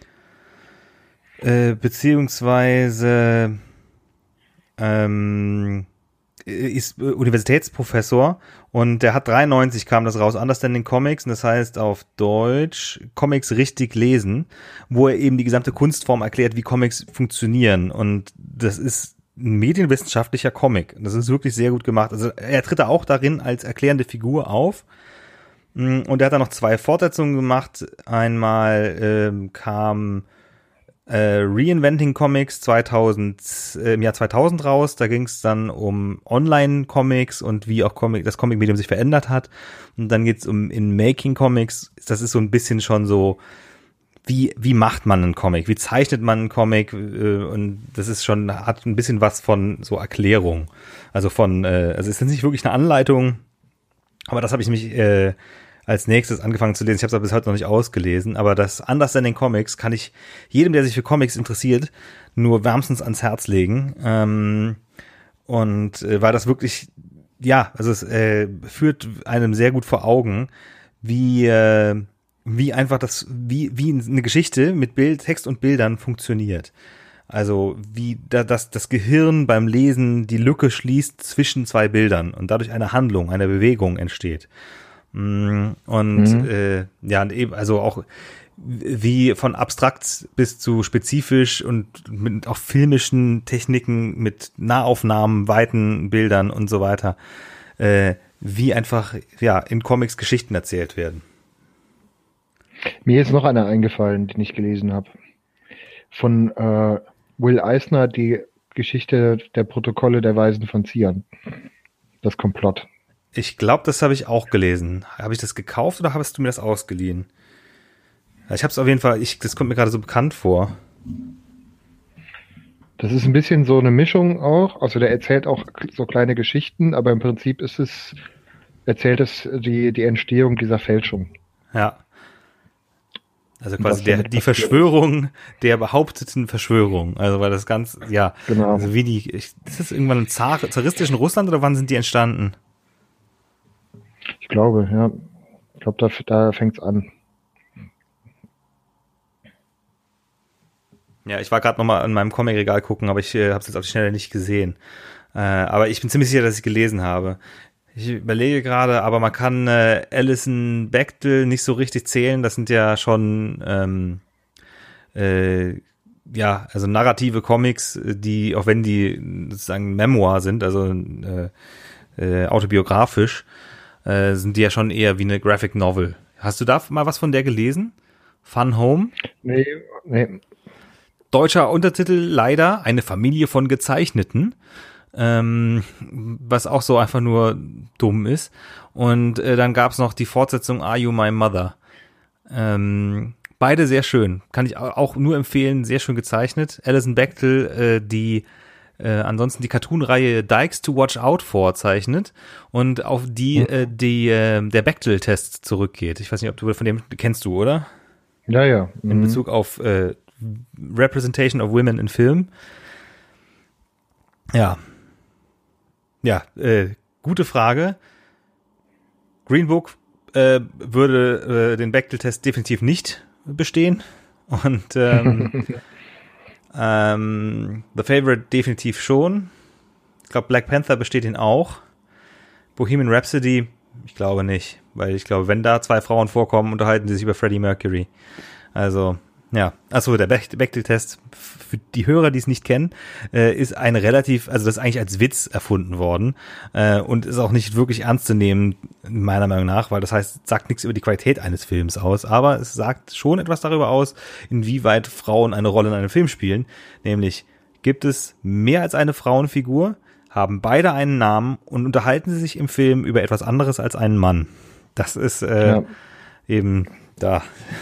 [SPEAKER 1] ist Universitätsprofessor und der hat 93 kam das raus, Understanding Comics, und das heißt auf Deutsch Comics richtig lesen, wo er eben die gesamte Kunstform erklärt, wie Comics funktionieren, und das ist ein medienwissenschaftlicher Comic. Das ist wirklich sehr gut gemacht. Also er tritt da auch darin als erklärende Figur auf. Und er hat dann noch 2 Fortsetzungen gemacht. Einmal kam Reinventing Comics im Jahr 2000 raus. Da ging es dann um Online-Comics und wie auch das Comic-Medium sich verändert hat. Und dann geht es in Making Comics. Das ist so ein bisschen schon so, wie macht man einen Comic? Wie zeichnet man einen Comic? Und das ist schon, hat ein bisschen was von so Erklärung. Also also es ist nicht wirklich eine Anleitung, aber das habe ich mich als nächstes angefangen zu lesen. Ich habe es aber bis heute noch nicht ausgelesen, aber das Understanding Comics kann ich jedem, der sich für Comics interessiert, nur wärmstens ans Herz legen. Weil das wirklich, ja, also es führt einem sehr gut vor Augen, wie einfach wie eine Geschichte mit Text und Bildern funktioniert. Also wie das Gehirn beim Lesen die Lücke schließt zwischen 2 Bildern und dadurch eine Handlung, eine Bewegung entsteht. Ja, und eben, also auch wie von abstrakt bis zu spezifisch und mit auch filmischen Techniken, mit Nahaufnahmen, weiten Bildern und so weiter, wie einfach, ja, in Comics Geschichten erzählt werden.
[SPEAKER 2] Mir ist noch einer eingefallen, den ich gelesen habe. Von Will Eisner die Geschichte der Protokolle der Weisen von Zion. Das Komplott.
[SPEAKER 1] Ich glaube, das habe ich auch gelesen. Habe ich das gekauft oder hast du mir das ausgeliehen? Ich habe es auf jeden Fall, das kommt mir gerade so bekannt vor.
[SPEAKER 2] Das ist ein bisschen so eine Mischung auch. Also der erzählt auch so kleine Geschichten, aber im Prinzip erzählt es die Entstehung dieser Fälschung.
[SPEAKER 1] Ja. Also quasi die Verschwörung der behaupteten Verschwörung. Also weil das ganz, ja.
[SPEAKER 2] Genau.
[SPEAKER 1] Also ist das irgendwann im zaristischen Russland oder wann sind die entstanden?
[SPEAKER 2] Ich glaube, ja. Ich glaube, da fängt's an.
[SPEAKER 1] Ja, ich war gerade nochmal in meinem Comic-Regal gucken, aber ich habe es jetzt auf die Schnelle nicht gesehen. Aber ich bin ziemlich sicher, dass ich gelesen habe. Ich überlege gerade, aber man kann Alison Bechdel nicht so richtig zählen. Das sind ja schon also narrative Comics, die, auch wenn die sozusagen Memoir sind, also autobiografisch, sind die ja schon eher wie eine Graphic Novel. Hast du da mal was von der gelesen? Fun Home?
[SPEAKER 2] Nee.
[SPEAKER 1] Deutscher Untertitel leider, eine Familie von Gezeichneten, was auch so einfach nur dumm ist. Und dann gab's noch die Fortsetzung Are You My Mother? Beide sehr schön, kann ich auch nur empfehlen, sehr schön gezeichnet. Alison Bechdel, die ansonsten die Cartoon-Reihe Dykes to Watch Out for zeichnet und auf die der Bechdel-Test zurückgeht. Ich weiß nicht, ob du von dem kennst du, oder?
[SPEAKER 2] Ja.
[SPEAKER 1] In Bezug auf Representation of Women in Film. Ja, gute Frage. Green Book würde den Bechdel-Test definitiv nicht bestehen und The Favorite definitiv schon. Ich glaube, Black Panther besteht ihn auch. Bohemian Rhapsody, ich glaube nicht, weil ich glaube, wenn da 2 Frauen vorkommen, unterhalten sie sich über Freddie Mercury. Also ja, achso, der Bechdel-Test, für die Hörer, die es nicht kennen, ist eine relativ, also das ist eigentlich als Witz erfunden worden und ist auch nicht wirklich ernst zu nehmen, meiner Meinung nach, weil das heißt, sagt nichts über die Qualität eines Films aus, aber es sagt schon etwas darüber aus, inwieweit Frauen eine Rolle in einem Film spielen, nämlich gibt es mehr als eine Frauenfigur, haben beide einen Namen und unterhalten sie sich im Film über etwas anderes als einen Mann. Das ist eben da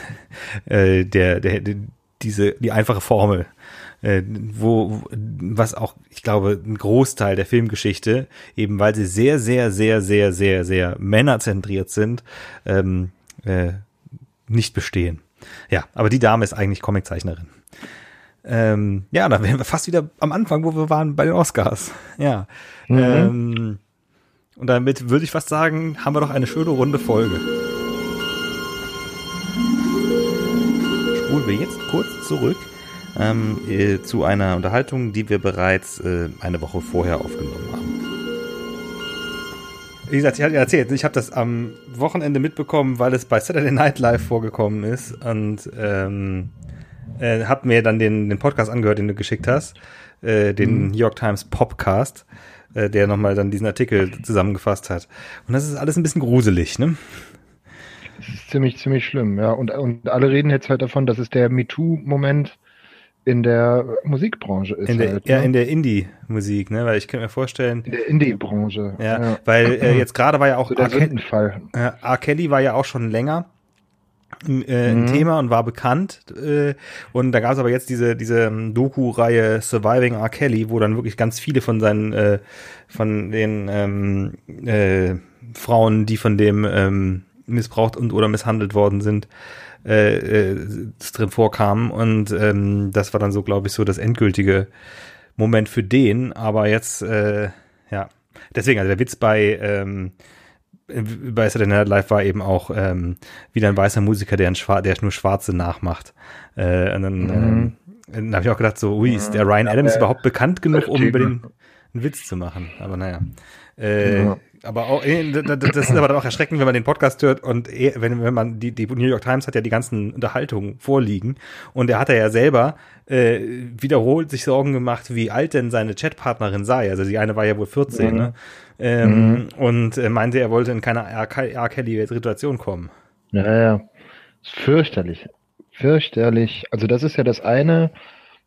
[SPEAKER 1] die einfache Formel, was auch, ich glaube, ein Großteil der Filmgeschichte, eben weil sie sehr, sehr, sehr, sehr, sehr, sehr männerzentriert sind, nicht bestehen. Ja, aber die Dame ist eigentlich Comiczeichnerin. Dann wären wir fast wieder am Anfang, wo wir waren bei den Oscars. Ja. Und damit würde ich fast sagen, haben wir doch eine schöne runde Folge. Spulen wir jetzt kurz zurück zu einer Unterhaltung, die wir bereits eine Woche vorher aufgenommen haben. Wie gesagt, ich hatte ja erzählt, ich habe das am Wochenende mitbekommen, weil es bei Saturday Night Live vorgekommen ist und habe mir dann den Podcast angehört, den du geschickt hast, den New York Times Popcast, der nochmal dann diesen Artikel zusammengefasst hat. Und das ist alles ein bisschen gruselig, ne?
[SPEAKER 2] Das ist ziemlich schlimm, ja. Und alle reden jetzt halt davon, dass es der MeToo-Moment in der Musikbranche ist.
[SPEAKER 1] In der Indie-Musik, ne? Weil ich könnte mir vorstellen.
[SPEAKER 2] In der Indie-Branche.
[SPEAKER 1] Ja. Weil jetzt gerade war ja auch
[SPEAKER 2] so der Sündenfall.
[SPEAKER 1] R. Kelly war ja auch schon länger ein Thema und war bekannt. Und da gab es aber jetzt diese Doku-Reihe Surviving R. Kelly, wo dann wirklich ganz viele von seinen von den Frauen, die von dem missbraucht und oder misshandelt worden sind, drin vorkamen. Und das war dann so, glaube ich, so das endgültige Moment für den. Aber jetzt, deswegen, also der Witz bei Saturday Night Live war eben auch wieder ein weißer Musiker, der nur Schwarze nachmacht. Und dann habe ich auch gedacht, so, ist der Ryan Adams überhaupt bekannt genug, um über den einen Witz zu machen? Aber naja. Aber auch, das ist aber dann auch erschreckend, wenn man den Podcast hört und wenn man die New York Times hat ja die ganzen Unterhaltungen vorliegen und er hat ja selber wiederholt sich Sorgen gemacht, wie alt denn seine Chatpartnerin sei. Also die eine war ja wohl 14, ne? Und meinte, er wollte in keine R. Kelly-Situation kommen.
[SPEAKER 2] Ja. Ist fürchterlich. Also das ist ja das eine,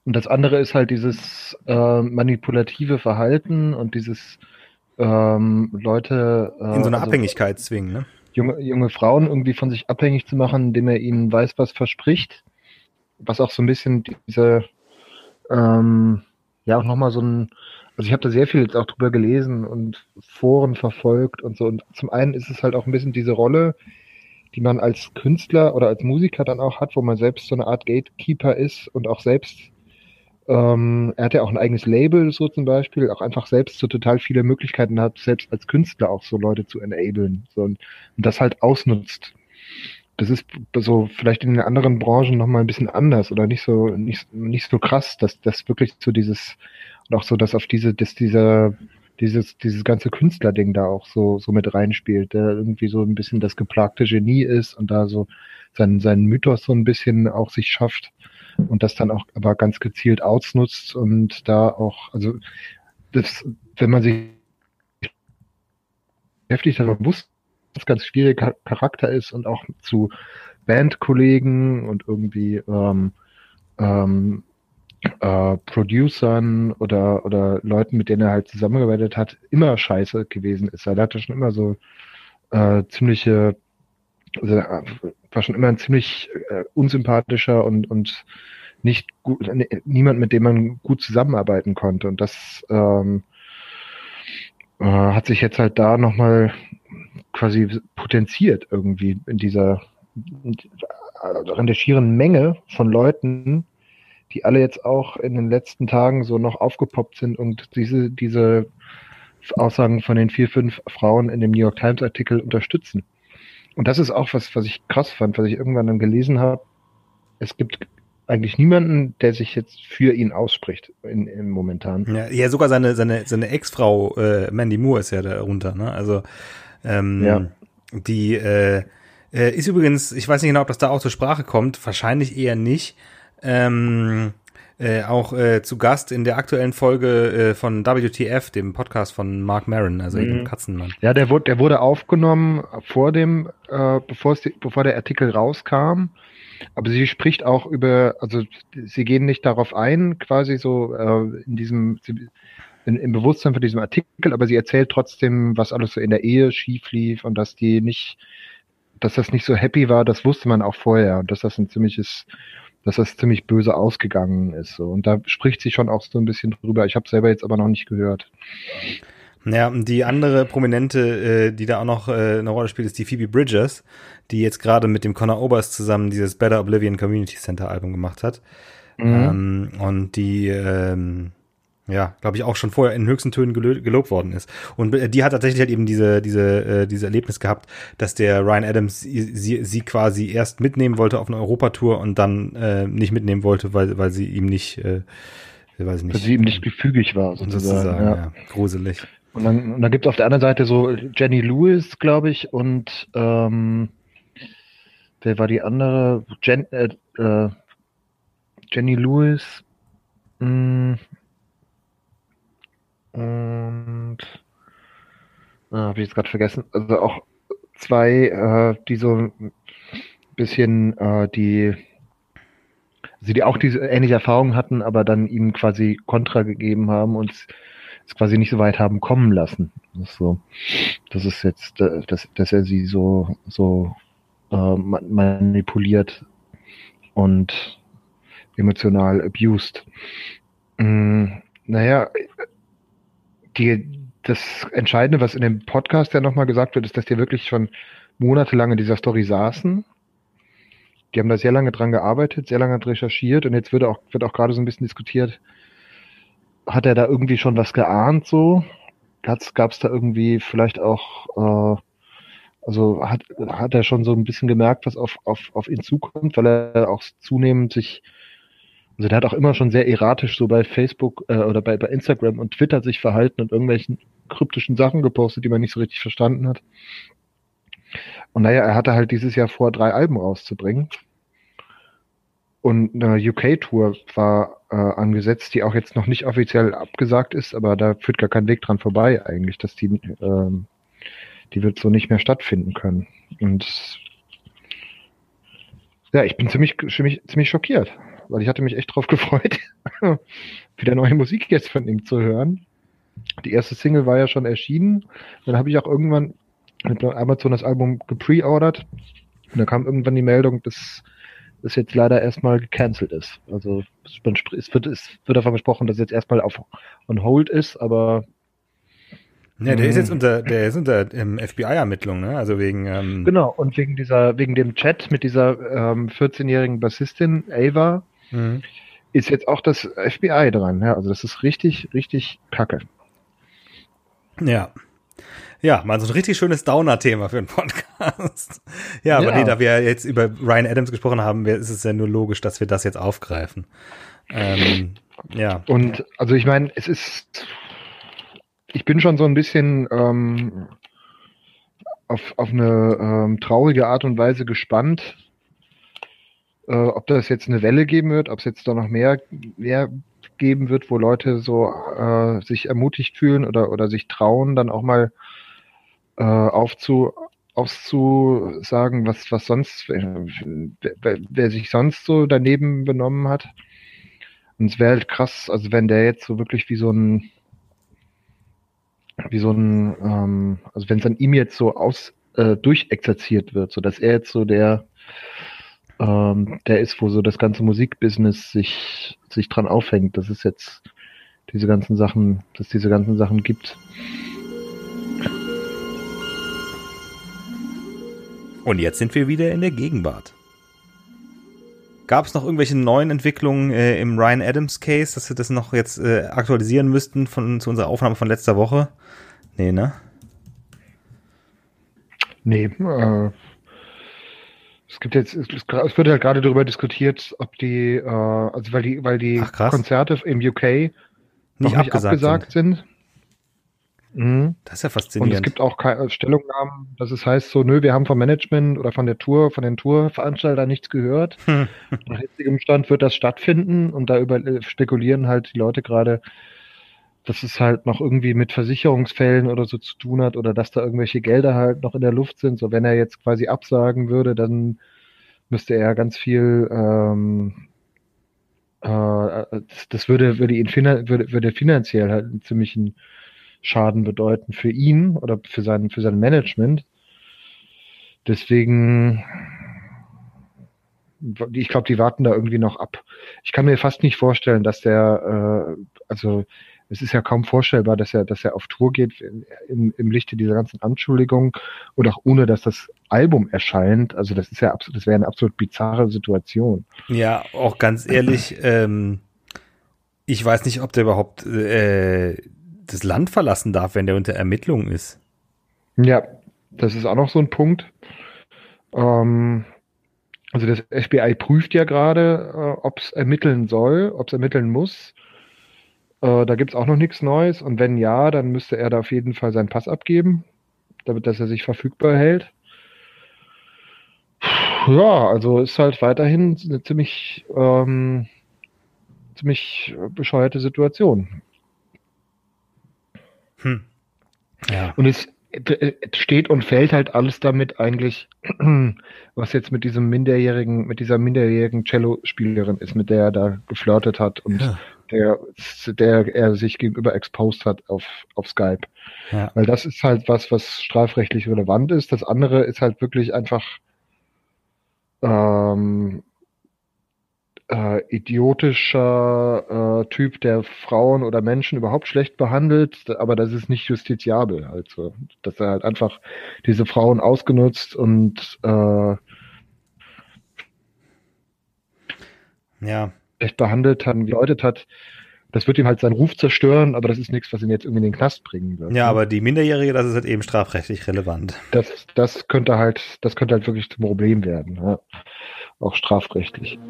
[SPEAKER 2] Und das andere ist halt dieses manipulative Verhalten und dieses Leute,
[SPEAKER 1] In so eine
[SPEAKER 2] also
[SPEAKER 1] Abhängigkeit zwingen, ne?
[SPEAKER 2] junge Frauen irgendwie von sich abhängig zu machen, indem er ihnen weiß, was verspricht. Was auch so ein bisschen diese, ja auch nochmal so ein, also ich habe da sehr viel jetzt auch drüber gelesen und Foren verfolgt und so. Und zum einen ist es halt auch ein bisschen diese Rolle, die man als Künstler oder als Musiker dann auch hat, wo man selbst so eine Art Gatekeeper ist und auch selbst, er hat ja auch ein eigenes Label, so zum Beispiel, auch einfach selbst so total viele Möglichkeiten hat, selbst als Künstler auch so Leute zu enablen, so, und das halt ausnutzt. Das ist so vielleicht in den anderen Branchen nochmal ein bisschen anders oder nicht so krass, dass das wirklich so dieses, und auch so, dass auf dieses ganze Künstlerding da auch so mit reinspielt, der irgendwie so ein bisschen das geplagte Genie ist und da so seinen Mythos so ein bisschen auch sich schafft und das dann auch aber ganz gezielt ausnutzt und da auch, also das, wenn man sich heftig darüber bewusst, dass das ganz schwieriger Charakter ist und auch zu Bandkollegen und irgendwie ähm, Producern oder Leuten, mit denen er halt zusammengearbeitet hat, immer scheiße gewesen ist. Er hatte schon immer so ziemliche, also er war schon immer ein ziemlich unsympathischer und nicht gut, niemand, mit dem man gut zusammenarbeiten konnte. Und das hat sich jetzt halt da nochmal quasi potenziert irgendwie in der schieren Menge von Leuten, die alle jetzt auch in den letzten Tagen so noch aufgepoppt sind und diese Aussagen von den 4, 5 Frauen in dem New York Times Artikel unterstützen. Und das ist auch was ich krass fand, was ich irgendwann dann gelesen habe. Es gibt eigentlich niemanden, der sich jetzt für ihn ausspricht im momentan.
[SPEAKER 1] Ja, sogar seine Ex-Frau Mandy Moore ist ja darunter, ne? Also
[SPEAKER 2] Ja.
[SPEAKER 1] die ist übrigens, ich weiß nicht genau, ob das da auch zur Sprache kommt, wahrscheinlich eher nicht. Auch zu Gast in der aktuellen Folge von WTF, dem Podcast von Mark Maron, also dem Katzenmann.
[SPEAKER 2] Ja, der wurde aufgenommen bevor der Artikel rauskam. Aber sie spricht auch also sie gehen nicht darauf ein, quasi so im Bewusstsein von diesem Artikel, aber sie erzählt trotzdem, was alles so in der Ehe schief lief und dass das nicht so happy war, das wusste man auch vorher und dass das ziemlich böse ausgegangen ist. So. Und da spricht sie schon auch so ein bisschen drüber. Ich habe selber jetzt aber noch nicht gehört.
[SPEAKER 1] Ja, und die andere Prominente, die da auch noch eine Rolle spielt, ist die Phoebe Bridgers, die jetzt gerade mit dem Conor Oberst zusammen dieses Better Oblivion Community Center Album gemacht hat. Und die, ja, glaube ich, auch schon vorher in höchsten Tönen gelobt worden ist. Und die hat tatsächlich halt eben diese Erlebnis gehabt, dass der Ryan Adams sie quasi erst mitnehmen wollte auf eine Europatour und dann nicht mitnehmen wollte, weil sie ihm nicht, weiß ich nicht.
[SPEAKER 2] Weil sie ihm nicht gefügig war, sozusagen.
[SPEAKER 1] Ja, gruselig.
[SPEAKER 2] Und dann gibt es auf der anderen Seite so Jenny Lewis, glaube ich, und wer war die andere? Jenny Lewis und habe ich jetzt gerade vergessen. Also auch zwei, die so ein bisschen die auch diese ähnliche Erfahrung hatten, aber dann ihm quasi Kontra gegeben haben und es quasi nicht so weit haben kommen lassen. Das ist jetzt, dass er sie so manipuliert und emotional abused. Naja, das Entscheidende, was in dem Podcast ja nochmal gesagt wird, ist, dass die wirklich schon monatelang in dieser Story saßen. Die haben da sehr lange dran gearbeitet, sehr lange recherchiert und jetzt wird auch gerade so ein bisschen diskutiert, hat er da irgendwie schon was geahnt so? Gab es da irgendwie vielleicht auch, also hat er schon so ein bisschen gemerkt, was auf ihn zukommt, weil er auch zunehmend also der hat auch immer schon sehr erratisch so bei Facebook oder bei Instagram und Twitter sich verhalten und irgendwelchen kryptischen Sachen gepostet, die man nicht so richtig verstanden hat. Und naja, er hatte halt dieses Jahr vor, 3 Alben rauszubringen. Und eine UK-Tour war angesetzt, die auch jetzt noch nicht offiziell abgesagt ist, aber da führt gar kein Weg dran vorbei eigentlich, dass die wird so nicht mehr stattfinden können. Und ja, ich bin ziemlich schockiert. weil ich hatte mich echt drauf gefreut, wieder neue Musik jetzt von ihm zu hören. Die erste Single war ja schon erschienen. Dann habe ich auch irgendwann mit Amazon das Album gepreordert. Und da kam irgendwann die Meldung, dass das jetzt leider erstmal gecancelt ist. Also es wird davon gesprochen, dass es jetzt erstmal on hold ist, aber
[SPEAKER 1] ja, der ist jetzt unter FBI-Ermittlung, ne? Also wegen
[SPEAKER 2] genau, und wegen dem Chat mit dieser 14-jährigen Bassistin Ava ist jetzt auch das FBI dran. Ja, also das ist richtig, richtig kacke.
[SPEAKER 1] Ja. Ja, mal so ein richtig schönes Downer-Thema für einen Podcast. Ja, aber nee, da wir jetzt über Ryan Adams gesprochen haben, ist es ja nur logisch, dass wir das jetzt aufgreifen. Ja.
[SPEAKER 2] Und also ich meine, ich bin schon so ein bisschen auf eine traurige Art und Weise gespannt, ob das jetzt eine Welle geben wird, ob es jetzt da noch mehr geben wird, wo Leute so sich ermutigt fühlen oder sich trauen, dann auch mal aufzusagen, was sonst, wer sich sonst so daneben benommen hat. Und es wäre halt krass, also wenn der jetzt so wirklich also wenn es an ihm jetzt so durchexerziert wird, so dass er jetzt so der ist, wo so das ganze Musikbusiness sich dran aufhängt, dass es jetzt diese ganzen Sachen gibt.
[SPEAKER 1] Und jetzt sind wir wieder in der Gegenwart. Gab es noch irgendwelche neuen Entwicklungen im Ryan Adams Case, dass wir das noch jetzt aktualisieren müssten zu unserer Aufnahme von letzter Woche? Nee, ne?
[SPEAKER 2] Nee, es wird halt gerade darüber diskutiert, ob weil die Konzerte im UK noch nicht abgesagt sind.
[SPEAKER 1] Das ist ja faszinierend.
[SPEAKER 2] Und es gibt auch keine Stellungnahmen, dass es heißt so, nö, wir haben vom Management oder von den Tourveranstaltern nichts gehört. Nach jetzigem Stand wird das stattfinden und da spekulieren halt die Leute gerade, dass es halt noch irgendwie mit Versicherungsfällen oder so zu tun hat oder dass da irgendwelche Gelder halt noch in der Luft sind. So, wenn er jetzt quasi absagen würde, dann müsste er ganz viel, das würde finanziell halt einen ziemlichen Schaden bedeuten für ihn oder für sein Management. Deswegen, ich glaube, die warten da irgendwie noch ab. Ich kann mir fast nicht vorstellen, dass es ist ja kaum vorstellbar, dass er auf Tour geht im Lichte dieser ganzen Anschuldigungen und auch ohne, dass das Album erscheint. Also das wäre eine absolut bizarre Situation.
[SPEAKER 1] Ja, auch ganz ehrlich, ich weiß nicht, ob der überhaupt das Land verlassen darf, wenn der unter Ermittlung ist.
[SPEAKER 2] Ja, das ist auch noch so ein Punkt. Also das FBI prüft ja gerade, ob es ermitteln soll, ob es ermitteln muss. Da gibt es auch noch nichts Neues. Und wenn ja, dann müsste er da auf jeden Fall seinen Pass abgeben, damit dass er sich verfügbar hält. Ja, also ist halt weiterhin eine ziemlich bescheuerte Situation. Ja. Und es steht und fällt halt alles damit eigentlich, was jetzt mit dieser minderjährigen Cello-Spielerin ist, mit der er da geflirtet hat und der er sich gegenüber exposed hat auf Skype. Ja. Weil das ist halt was strafrechtlich relevant ist. Das andere ist halt wirklich einfach idiotischer Typ, der Frauen oder Menschen überhaupt schlecht behandelt, aber das ist nicht justiziabel. Also, dass er halt einfach diese Frauen ausgenutzt und schlecht behandelt hat, gedeutet hat. Das wird ihm halt seinen Ruf zerstören, aber das ist nichts, was ihn jetzt irgendwie in den Knast bringen wird.
[SPEAKER 1] Ja, aber die Minderjährige, das ist halt eben strafrechtlich relevant.
[SPEAKER 2] Das könnte halt wirklich zum Problem werden. Ja. Auch strafrechtlich.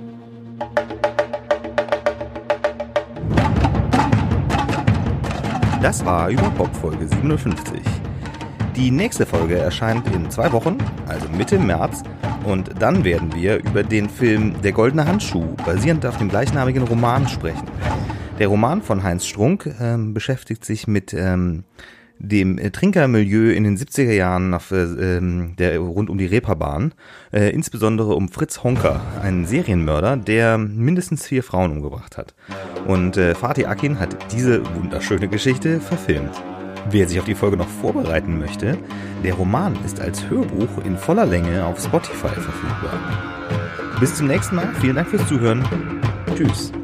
[SPEAKER 1] Das war über Pop Folge 57. Die nächste Folge erscheint in 2 Wochen, also Mitte März. Und dann werden wir über den Film Der goldene Handschuh, basierend auf dem gleichnamigen Roman, sprechen. Der Roman von Heinz Strunk beschäftigt sich mit dem Trinkermilieu in den 70er Jahren rund um die Reeperbahn, insbesondere um Fritz Honka, einen Serienmörder, der mindestens 4 Frauen umgebracht hat. Und Fatih Akin hat diese wunderschöne Geschichte verfilmt. Wer sich auf die Folge noch vorbereiten möchte, der Roman ist als Hörbuch in voller Länge auf Spotify verfügbar. Bis zum nächsten Mal, vielen Dank fürs Zuhören. Tschüss.